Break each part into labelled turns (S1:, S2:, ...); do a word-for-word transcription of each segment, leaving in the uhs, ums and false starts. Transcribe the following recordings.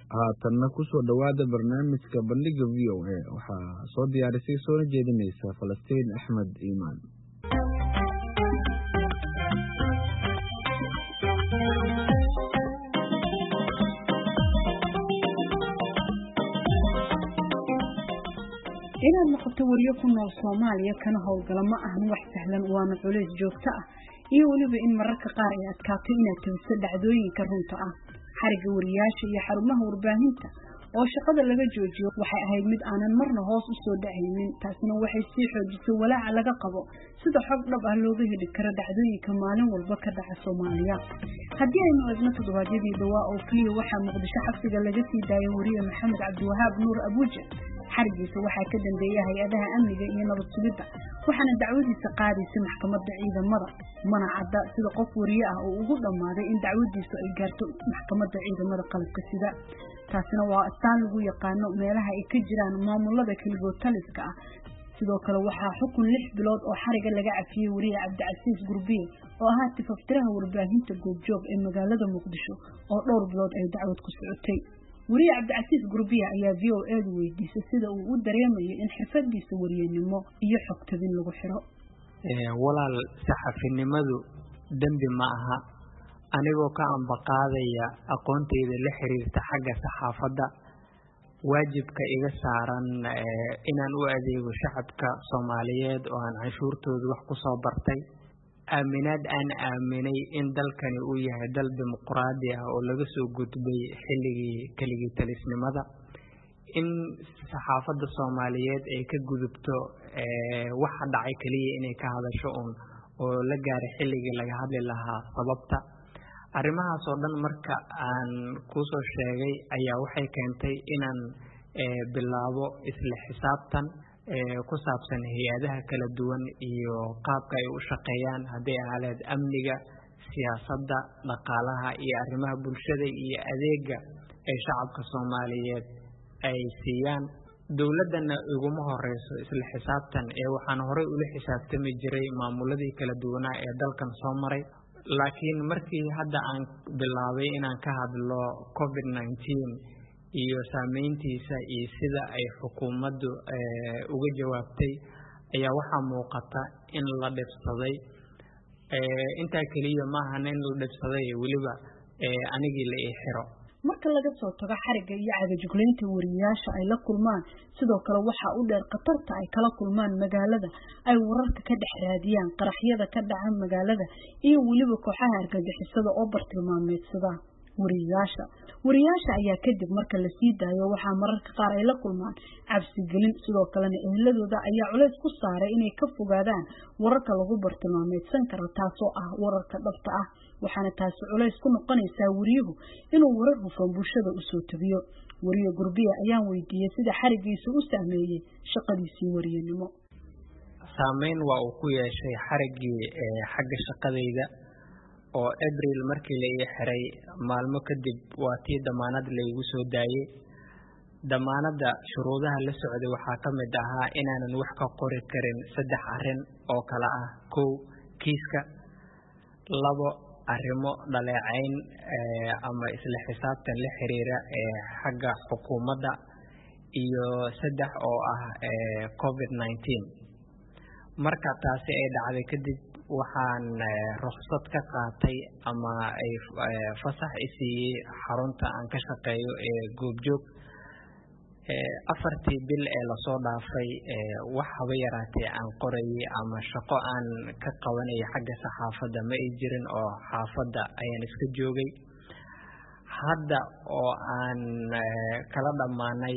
S1: haatanna ku soo dhawaada barnaamijka bandhiga v o a waxaa soo diyaarisay soona jeedinaysa Falastiin Axmed Iimaan.
S2: inaad noqoto wariyo ku nool Soomaaliya kana howlgala ma ahan wax sahlan, waana culays joogto ah iyo waliba in mararka qaar ay adkaato inaad tabiso dhacdooyinka runta ah. xariga wariyaasha iyo xarumaha warbaahinta oo shaqada laga joojiyo waxay ahayd mid aanan marna hoos u soo dhacaynin, taasina waxay sii xoojisay walaaca laga qabo sida xog dhab ah looga heli karo dhacdooyinka maalin walba ka dhaca Soomaaliya. haddii aynu eegno toddobaadyadii dhawaa oo kaliya waxaa Muqdisho xabsiga laga sii daayay wariye Maxamed Cabdiwahaab Nuur Abuuje. xarigiisa waxaa ka dambeeyay hay'adaha amniga iyo nabad sugidda, waxaana dacwadiisa qaadaysay maxkamadda ciidamada. mana cadda sida qof wariye ah oo ugu dhammaaday in dacwadiisu ay gaarto maxkamadda ciidamada qalabka sida. taasina waa astaan lagu yaqaano meelaha ay ka jiraan maamulada keligood taliska ah. sidoo kale waxaa xukun lix bilood oo xariga laga cafiyey wariye Cabdicasiis Gurbiye oo ahaa tifaftiraha warbaahinta Goobjoog ee magaalada Muqdisho oo dhowr bilood ay dacwad ku socotay. wariye Cabdicasiis Gurbiye ayaa V O A weydiisay sida uu u dareemayo in xirfadiisa wariyenimo iyo xogtabin lagu xiro.
S3: ee walaal saxafinimadu dambi ma aha, anigoo ka ambaqaadaya aqoontayda la xiriirta xagga saxaafadda, waajibka iga saaran inaan u adeego shacabka Soomaaliyeed oo aan canshuurtooda wax ku soo bartay, aaminaad aan aaminay in dalkani uu yahay dal dimuqraadi ah oo laga soo gudbay xilligii keligii talisnimada, in saxaafadda Soomaaliyeed ay ka gudubto waxa dhacay kaliya inay ka hadasho un oo la gaaray xilligii laga hadli lahaa sababta. arrimahaas oo dhan marka aan ku soo sheegay ayaa waxay keentay inaan bilaabo isla xisaabtan ku saabsan hay'adaha kala duwan iyo qaabka ay u shaqeeyaan, haddii ahayd amniga, siyaasadda, dhaqaalaha iyo arrimaha bulshada iyo adeega ay shacabka Soomaaliyeed ay siiyaan. dowladana iguma horeyso isla xisaabtan ee waxaan horey ula xisaabtami jiray maamuladii kala duwanaa ee dalkan soo maray. laakiin markii hadda aan bilaabay inaan ka hadlo covid nineteen iyo saameyntiisa iyo sida ay xukuumaddu uga jawaabtay ayaa waxaa muuqata in la dhibsaday. intaa kaliya maaha in la dhibsaday weliba anigii la ii xiro.
S2: marka laga soo tago xariga iyo cagajuglaynta wariyaasha ay la kulmaan, sidoo kale waxaa u dheer khatarta ay kala kulmaan magaalada, ay wararka ka dhex raadiyaan, qaraxyada ka dhaca magaalada iyo weliba kooxaha argagixisada oo bartilmaameedsada wariyaasha. wariyaasha ayaa kadib marka la sii daayo waxaa mararka qaar ay la kulmaan cabsi gelin, sidoo kalena eheladooda ayaa culays ku saaray inay ka fogaadaan wararka lagu bartilmaameedsan karo, taasoo ah wararka dhabta ah. waxaana taasi culays ku noqonaysaa wariyuhu inuu warar hufan bulshada u soo tabiyo. wariye Gurbiye ayaan weydiiyey sida xarigiisu u saameeyey shaqadiisii wariyenimo.
S3: saameyn waa uu ku yeeshay xarigii xagga shaqadayda oo April markii la ii xiray maalmo kadib waa tii damaanad la igu soo daayay. damaanada shuruudaha la socday waxaa ka mid ahaa inaanan wax ka qori karin saddex arrin oo kala ah: kow, kiiska; labo, arrimo dhaleecayn ama isla xisaabtan la xiriira xagga xukuumadda; iyo saddex oo ah covid nineteen. marka taasi ay dhacday kadib waxaan rukhsad ka qaatay ama ay fasax i siiyey xarunta aan ka shaqeeyo ee Goobjoog. afartii bil ee lasoo dhaafay wax haba yaraatee aan qorayay ama shaqo aan ka qabanay xagga saxaafadda ma ay jirin, oo xaafadda ayaan iska joogay. hadda oo aan kala dhammaanay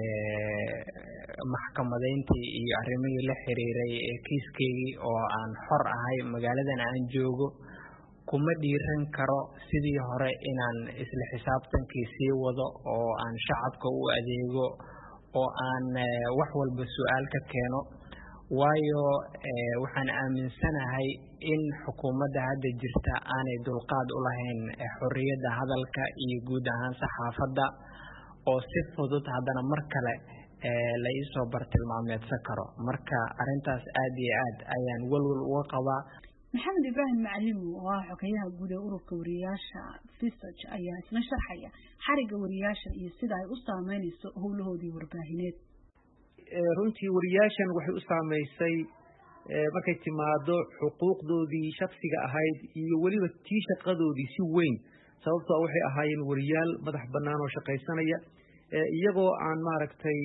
S3: maxkamadeyntii iyo arrimihii la xiriiray kiiskeygii oo aan xor ahay, magaaladan aan joogo, kuma dhiiran karo sidii hore inaan isla xisaabtankii sii wado oo aan shacabka u adeego oo aan wax walba su'aal ka keeno. waayo waxaan aaminsanahay in xukuumadda hadda jirta aanay dulqaad u lahayn xorriyadda hadalka iyo guud ahaan saxaafadda, oo si fudud haddana mar kale la isoo bartilmaameedsan karo. marka arrintaas aad iyo aad ayaan walwal uga qabaa.
S2: maxamed ibraahim macallim oo ah xogayaha guud ee ururka wariyaasha Fisaj ayaa isna sharxaya xariga wariyaasha iyo sida ay u saameynayso howlahoodii warbaahineed.
S4: runtii wariyaashan waxay u saameysay markay timaado xuquuqdoodii shakhsiga ahayd iyo waliba tii shaqadoodii si weyn, sababtoo waxay ahaayeen wariyaal madax bannaan oo shaqaysanaya iyagoo aan maaragtay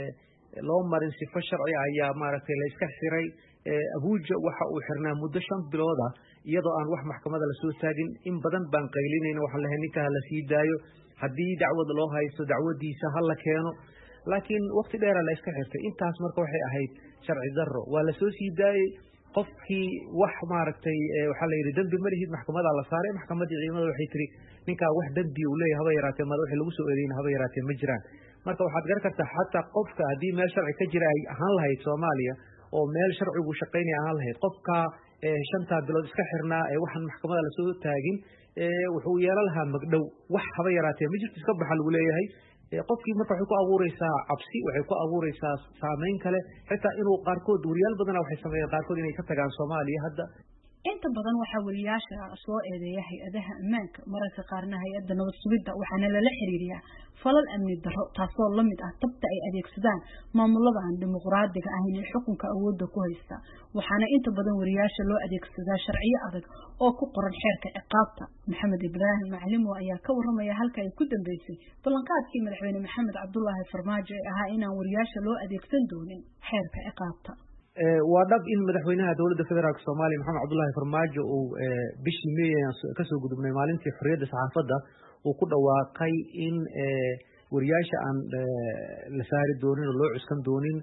S4: loo marin sifo sharci ayaa maaragtay la iska xiray. abuuja waxa uu xirnaa muddo shan bilood ah iyadoo aan wax maxkamada la soo taagin. in badan baan qaylinayna waxaan lahayn ninkaa la sii daayo, haddii dacwad loo haysto dacwadiisa ha la keeno, laakiin waqti dheera la iska xirtay. intaas marka waxay ahayd sharci darro. waa la soo sii daayey qofkii wax maaragtay waxaa la yidhi dembi ma lihid, maxkamadaa la saaray. maxkamadii ciidamada waxay tiri ninkaa wax dembi uu leeyahay haba yaraatee mada wixii lagu soo eedeyn haba yaraatee ma jiraan. marka waxaad garan kartaa xataa qofka haddii meel sharci ka jira ay ahaan lahayd Soomaaliya oo meel sharcigu shaqaynaya ahaan lahayd, qofka shantaa bilood iska xirnaa ee waxaan maxkamada la soo taagin wuxuu yeelan lahaa magdhow. wax haba yaraatee ma jirto, iska baxa lagu leeyahay. qofkii marka waxay ku abuureysaa cabsi, waxay ku abuureysaa saameyn kale, xitaa inuu qaarkood wariyaal badana waxay sameeyeen qaarkood inay ka tagaan Soomaaliya. hadda
S2: inta badan waxaa wariyaasha soo eedeeya hay-adaha ammaanka, mararka qaarna hay-adda nabad sugidda, waxaana lala xiriiriyaa falal amni darro, taasoo la mid ah tabta ay adeegsadaan maamulada aan dimuqraadiga ahayn ee xukunka awoodda ku haysta. waxaana inta badan wariyaasha loo adeegsadaa sharciyo adag oo ku qoran xeerka ciqaabta. maxamed ibraahim macallim ayaa ka warramaya halka ay ku dambeysay ballanqaadkii madaxweyne maxamed cabdullaahi farmaajo ee ahaa inaan wariyaasha loo adeegsan doonin xeerka ciqaabta.
S4: waa dhab in madaxweynaha dowladda federaalka Soomaaliya maxamed cabdullaahi farmaajo uu bishii May ka soo gudubnay maalintii xorriyadda saxaafadda uu ku dhawaaqay in wariyaasha aan la saari doonin oo loo cuskan doonin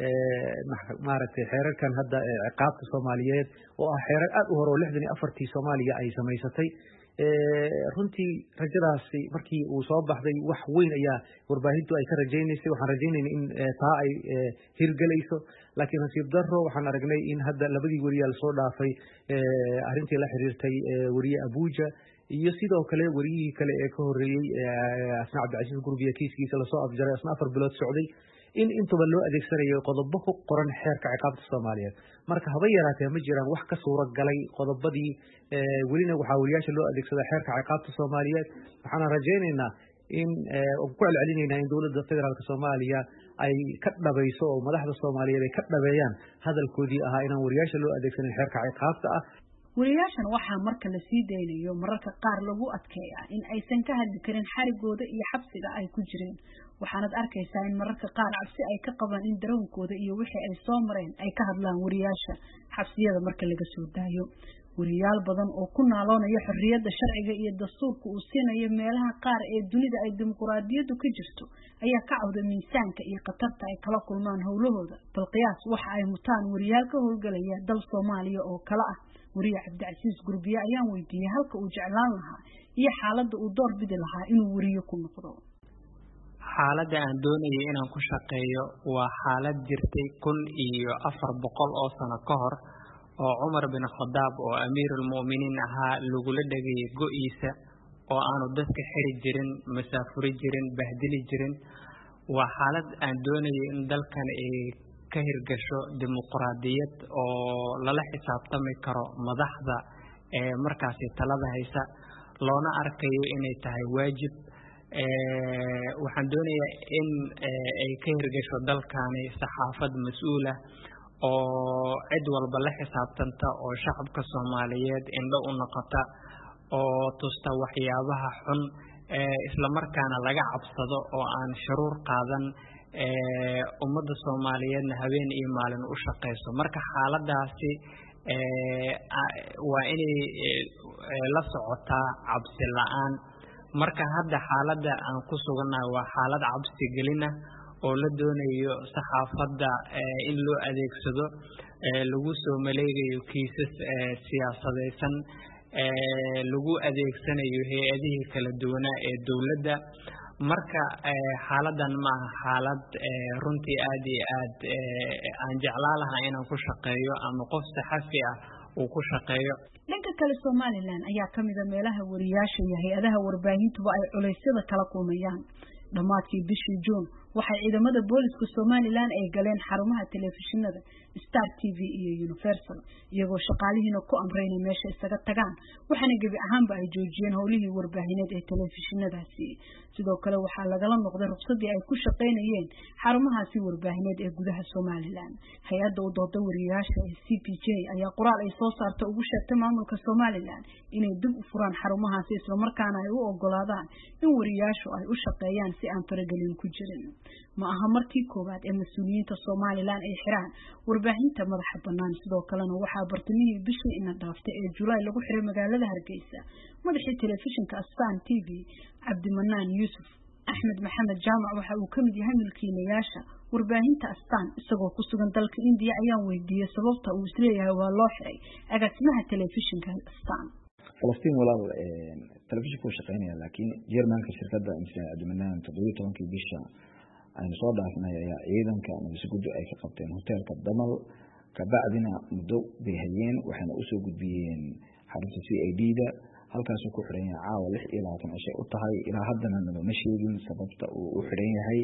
S4: maaragtay xeerarkan hadda ciqaabta Soomaaliyeed oo ah xeerar aad u hore oo lixdan iyo afartii Soomaaliya ay samaysatay. runtii rajadaasi markii uu soo baxday wax weyn ayaa warbaahintu ay ka rajaynaysay. waxaan rajaynaynay in taa ay hirgelayso, laakiin nasiib darro waxaan aragnay in hadda labadii wariyaal soo dhaafay arrintii la xiriirtay wariye abuuja iyo sidoo kale wariyihii kale ee ka horreeyey asna cabdicasiis gurbiya kiiskiisa lasoo afjaray asna afar bilood socday, in intuba loo adeegsanayo qodobo ku qoran xeerka ciqaabta Soomaaliyeed. marka haba yaraatee ma jiraan wax ka suura galay qodobadii. welina waxaa wariyaasha loo adeegsadaa xeerka ciqaabta Soomaaliyeed. waxaan rajaynaynaa in ku celcelinaynaa in dowladda federaalka Soomaaliya ay ka dhabayso oo madaxda Soomaaliyeed ay ka dhabeeyaan hadalkoodii ahaa inaan wariyaasha loo adeegsanin xeerka ciqaabta ah.
S2: wariyaashan waxaa marka la sii daynayo mararka qaar lagu adkeeyaa in aysan ka hadli karin xarigooda iyo xabsiga ay ku jireen. waxaanad arkaysaa in mararka qaar cabsi ay ka qabaan in dareenkooda iyo wixii ay soo mareen ay ka hadlaan wariyaasha xabsiyada marka laga soo daayo. wariyaal badan oo ku naaloonaya xorriyadda sharciga iyo dastuurka uu siinayo meelaha qaar ee dunida ay dimuqraadiyaddu ka jirto ayaa ka cawda miisaanka iyo khatarta ay kala kulmaan howlahooda. bal qiyaas waxa ay mutaan wariyaal ka howlgalaya dal Soomaaliya oo kale ah. wariye cabdicasiis gurbiye ayaan weydiiyey halka uu jeclaan lahaa iyo xaaladda uu door bidi lahaa inuu wariyo ku noqdo.
S3: xaaladda aan doonayay inaan ku shaqeeyo waa xaalad jirtay kun iyo afar boqol oo sano ka hor oo Cumar bin Khadaab oo amiirul mu'miniin ahaa lagula dhagayay go'iisa oo aanu dadka xiri jirin, masaafuri jirin, bahdili jirin. waa xaalad aan doonayay in dalkan ay ka hirgasho dimuqraadiyad oo lala xisaabtami karo madaxda ee markaasi talada haysa, loona arkayo inay tahay waajib. waxaan doonayaa in ay ka hirgasho dalkani saxaafad mas'uul ah oo cid walba la xisaabtanta oo shacabka Soomaaliyeed indho u noqota oo tusta waxyaabaha xun isla markaana laga cabsado oo aan sharuur qaadan ummadda Soomaaliyeedna habeen iyo maalin u shaqeyso. marka xaaladaasi waa inay la socotaa cabsi la'aan. marka hadda xaaladda aan ku sugannahay waa xaalad cabsi gelina oo la doonayo saxaafadda in loo adeegsado lagu soo maleegayo kiisas siyaasadeysan, lagu adeegsanayo hay-adihii kala duwanaa ee dowladda. marka xaaladan maaha xaalad runtii aad iyo aad aan jeclaan lahaa inaan ku shaqeeyo ama qof saxafi ah uu ku shaqeeyo.
S2: dhanka kale Somaliland ayaa ka mid ah meelaha wariyaasha iyo hay-adaha warbaahintuba ay culeysyada kala kulmayaan. dhammaadkii bishii June waxay ciidamada booliska Somaliland ay galeen xarumaha telefishinada Star T V iyo Universal iyagoo shaqaalihiina ku amreynay meesha isaga tagaan waxaana gabi ahaanba ay joojiyeen howlihii warbaahineed ee telefishinadaasi sidoo kale waxaa lagala noqday ruqsadii ay ku shaqeynayeen xarumahaasi warbaahineed ee gudaha Somaliland hay'adda u dooda wariyaasha ee C P J ayaa qoraal ay soo saartay ugu sheegtay maamulka Somaliland inay dib u furaan xarumahaasi isla markaana ay u ogolaadaan in wariyaashu ay u shaqeeyaan si aan faragelin ku jirin ma aha markii koowaad ee mas'uuliyiinta Somaliland ay xiraan warbaahinta madaxa bannaan sidoo kalena waxaa bartamihii bishii ina dhaaftay ee July lagu xiray magaalada Hargeysa madaxii telefishinka Astaan T V Cabdimanaan Yuusuf Axmed Maxamed Jaamac waxa uu kamid yahay milkiilayaasha warbaahinta Astaan isagoo ku sugan dalka India ayaan weydiiyay sababta uu isleeyahay waa loo xiray agaasimaha telefishinka Astaan
S5: Falastiin walaal ee telefishinka shaqeynaya laakiin Jermanka shirkadda Injineer Cabdimanaan toddoba iyo tobankii bisha aynu soo dhaafnay ayaa ciidanka nabadgudyo ay ka qabteen hoteelka Damal ka bacdina muddo bay hayeen waxaana u soo gudbiyeen xarunta C I D da halkaas ku xiran yahay caawa lix iyo labaatan cisho u tahay ilaa haddana ma sheegin sababta uu u xiran yahay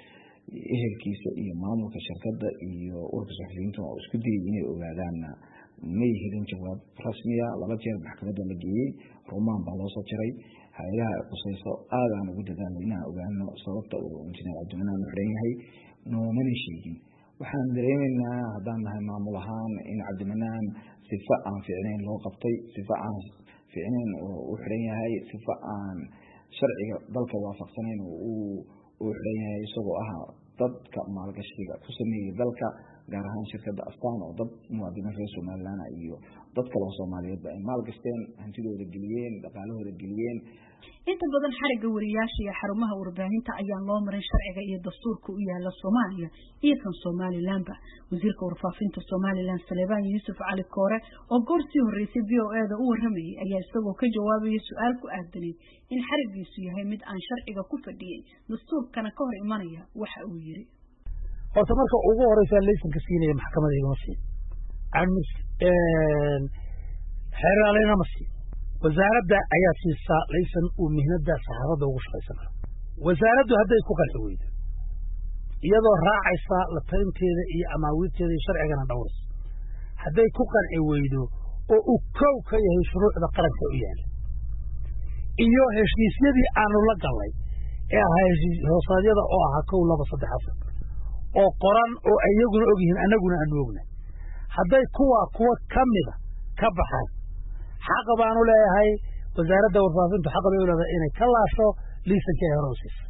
S5: ehelkiisa iyo maamulka shirkadda iyo ururka saxafiyiinta oo isku dayay inay ogaadaan ma helin jawaab rasmi ah laba jeer maxkamadda la geeyay Roomaan baa loo soo jiray hay'adaha qosayso aad aan ugu dadaalay inaan ogaano sababta uu injineer Cabdimanaan u xiran yahay noomana sheegin waxaan dareemaynaa haddaan nahay maamul ahaan in Cabdimanaan sifa aan fiicnayn loo qabtay sifa aan fiicnayn oo u xiran yahay sifa aan sharciga dalka waafaqsanayn oo uu xiran yahay isagoo ah dadka maalgashiga ku sameeyay dalka gaar ahaan shirkadda Astaan oo dad muwaadiniin reer Somaliland iyo dad kale oo Soomaaliyeed ay maalgashteen hantidooda geliyeen dhaqaalahooda geliyeen
S2: inta badan xariga wariyaasha iyo xarumaha warbaahinta ayaa loo marin sharciga iyo dastuurka u yaala Soomaaliya iyo kan Somaliland ba wasiirka warfaafinta Somaliland Salebaan Yuusuf Cali Koore oo goortii horeysay V O A da u waramayay ayaa isagoo ka jawaabay su'aal ku aadanay in xarigiisu yahay mid aan sharciga ku fadhiyay dastuurkana ka hor imanaya waxa uu yiri
S6: horta marka ugu horeysa laysanka siinaya maxkamadda igama siin amis een xeeralena ma siin wasaaradda ayaa siisaa laysan uu mihnada saxaafadda ugu shaqeysan wasaaraddu hadday ku qanci weydo iyadoo raacaysa la talinteeda iyo amaawiirteeda sharcigana dhowraysa hadday ku qanci weydo oo uu kow ka yahay shuruucda qaranka u yaala iyo heshiisyadii aanu la galnay ee ahaa heshiis hoosaadyada oo ahaa kow laba saddex afar oo qoran oo ayaguna og yihiin annaguna aanu ognahay hadday kuwa kuwa ka mida ka baxaan xaq baanu leeyahay wasaaradda warfaafintu xaq bay u leedahay inay ka laasho liisankii ay hore u siisay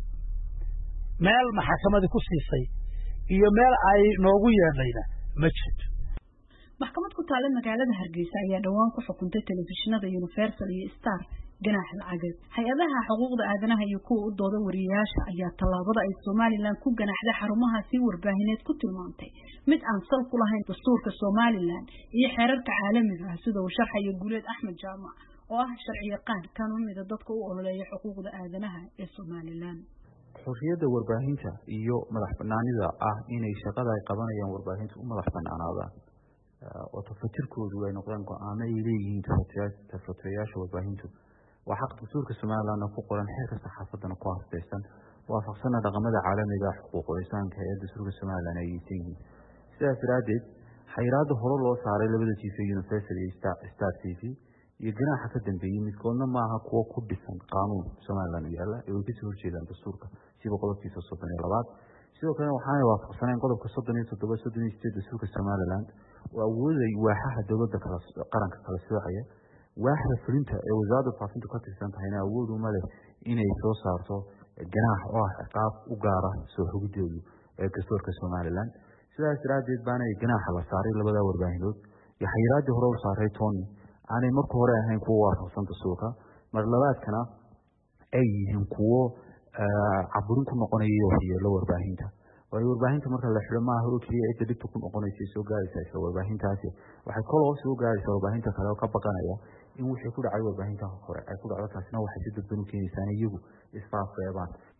S6: meel maxkamadii ku siisay iyo meel ay noogu yeedhayna ma jirto
S2: maxkamad ku taala magaalada Hargeysa ayaa dhawaan ku xukuntay telefishinada Universal iyo Star ganaax lacageed hay'adaha xuquuqda aadanaha iyo kuwa u dooda wariyaasha ayaa tallaabada ay Somaliland ku ganaaxday xarumahaasi warbaahineed ku tilmaantay mid aan sal ku lahayn dastuurka Somaliland iyo xeerarka caalamiga ah sida uu sharxayo Guuleed Axmed Jaamac oo ah sharciyaqaan kan mid dadka u ololeeya xuquuqda aadanaha ee Somaliland
S7: xorriyadda warbaahinta iyo madax bannaanida ah inay shaqada ay qabanayaan warbaahinta u madax bannaanaadaan oo tafatirkoodu ay noqdaan go'aamo ay leeyihiin tafatirayaasha warbaahintu waa xaq dastuurka Somaliland ku qoran xeerka saxaafaddana ku haastaysan waafaqsan dhaqamada caalamiga ah xuquuqul insaanka ee dastuurka Somaliland ay yihiin sidaas daraadeed xayiraadda hore loo saaray labada T V Universal iyo Star T V iyo ganaaxa ka dambeeyay midkoodna maaha kuwa ku dhisan qaanuun Somaliland yaala ee ay kasoo horjeedaan dastuurka sida qodobkiisa soddon iyo labaad sidoo kale waxaanay waafaqsaneen qodobka soddon iyo toddoba soddon iyo siddeed dastuurka Somaliland oo awooday waaxaha dowladda kala qaranka kala soocaya waaxda fulinta ee wasaaradda warfaafintu ka tirsan tahayna awood uma leh inay soo saarto ganaax oo ah ciqaab u gaara soo xogidoodu ee dastuurka Somaliland sidaas daraadeed baana ganaaxa la saaray labada warbaahinood iyo xayiraadii hore u saaray Tony aanay markii hore ahayn kuwa waafaqsan dastuurka mar labaadkana ay yihiin kuwo caburin ku noqonaya waxyeello warbaahinta way warbaahinta marka la xiro maaha oo kaliya ay dib ku noqonayso soo gaaraysa warbaahintaasi waxay kaloo soo gaaraysaa warbaahinta kale oo ka baqanaya in wixii ku dhacay warbaahinta hore ay ku dhacdo taasina waxay si dadban u keenaysaa iyagu isfaafreebaan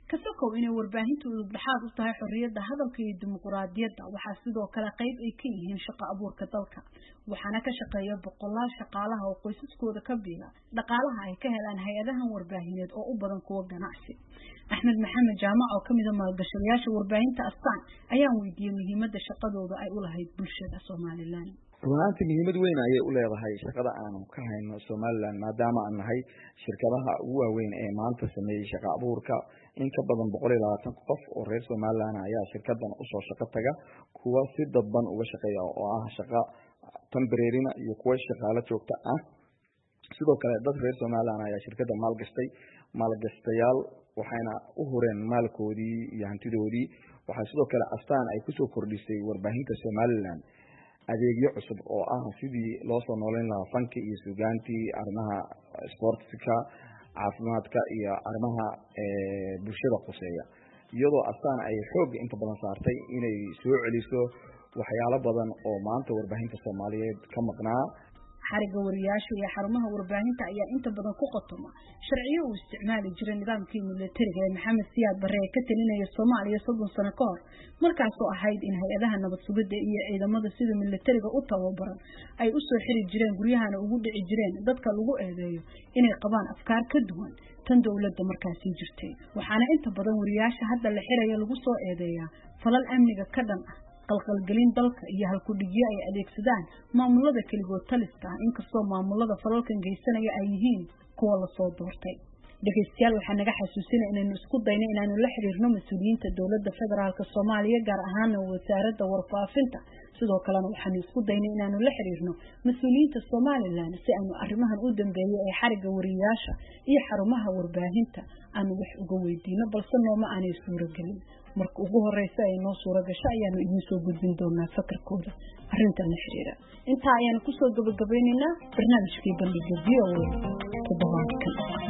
S2: kasokow inay warbaahintu udubdhaxaad u tahay xorriyadda hadalka iyo dimuqraadiyadda waxaa sidoo kale qayb ay ka yihiin shaqo abuurka dalka waxaana ka shaqeeya boqolaal shaqaalaha oo qoysaskooda ka biila dhaqaalaha ay ka helaan hay-adahan warbaahineed oo u badan kuwa ganacsi axmed maxamed jaamac oo kamid ah maalgashadayaasha warbaahinta astaan ayaan weydiiyey muhiimadda shaqadooda ay u lahayd bulshada Soomaaliland
S8: runtii muhiimad weyn ayay u leedahay shaqada aanu ka hayno Soomaaliland maadaama aan nahay shirkadaha ugu waaweyn ee maanta sameeyay shaqo abuurka in ka badan boqol iyo labaatan qof oo reer Soomaaliland ayaa shirkadan u soo shaqo taga kuwa si dadban uga shaqeeya oo ah shaqo temporary iyo kuwa shaqaale joogto ah sidoo kale dad reer Soomaaliland ayaa shirkada maalgashtay maalgashtayaal waxayna u horeen maalkoodii iyo hantidoodii waxa sidoo kale astaan ay ku soo kordhisay warbaahinta Soomaaliland adeegyo cusub oo ah sidii loo soo nooleyn lahaa fanka iyo suugaantii arrimaha sportska caafimaadka iyo arrimaha bulshada qoseeya iyadoo astaan ay xoog inta badan saartay inay soo celiso waxyaalo badan oo maanta warbaahinta Soomaaliyeed ka maqnaa
S2: xariga wariyaasha iyo xarumaha warbaahinta ayaa inta badan ku qotoma sharciyo uu isticmaali jiray nidaamkii militariga ee Maxamed Siyaad Barre ka talinaya Soomaaliya soddon sano ka hor markaas oo ahayd in hay'adaha nabad sugidda iyo ciidamada sida militariga u tababaran ay u soo xiri jireen guryahana ugu dhici jireen dadka lagu eedeeyo inay qabaan afkaar ka duwan tan dawladda markaas jirtay waxaana inta badan wariyaasha hadda la xirayo lagu soo eedeeyaa falal amniga ka dhan ah qalqalgelin dalka iyo halku dhigyo ay adeegsadaan maamulada kaligood taliska inkastoo maamulada falalkan geysanaya ay yihiin kuwa la soo doortay dhageystayaal waxaa naga xasuusinay inaynu isku dayno inaanu la xiriirno mas'uuliyiinta dowladda federaalka Soomaaliya gaar ahaan wasaaradda warfaafinta sidoo kalena waxaanu isku daynay inaanu la xiriirno mas'uuliyiinta Soomaaliland si aanu arrimahan u dambeeyay ee xariga wariyaasha iyo xarumaha warbaahinta aanu wax uga weydiino balse nooma aanay suuragelin marka ugu horeysa ay noo suura gashay ayaanu idin soo gudbin doonaa fakarkooda arrintan la xiriira inta ayaan ku soo gabagabaynaynaa barnaamijkii bandhigga V O A toddobaadkan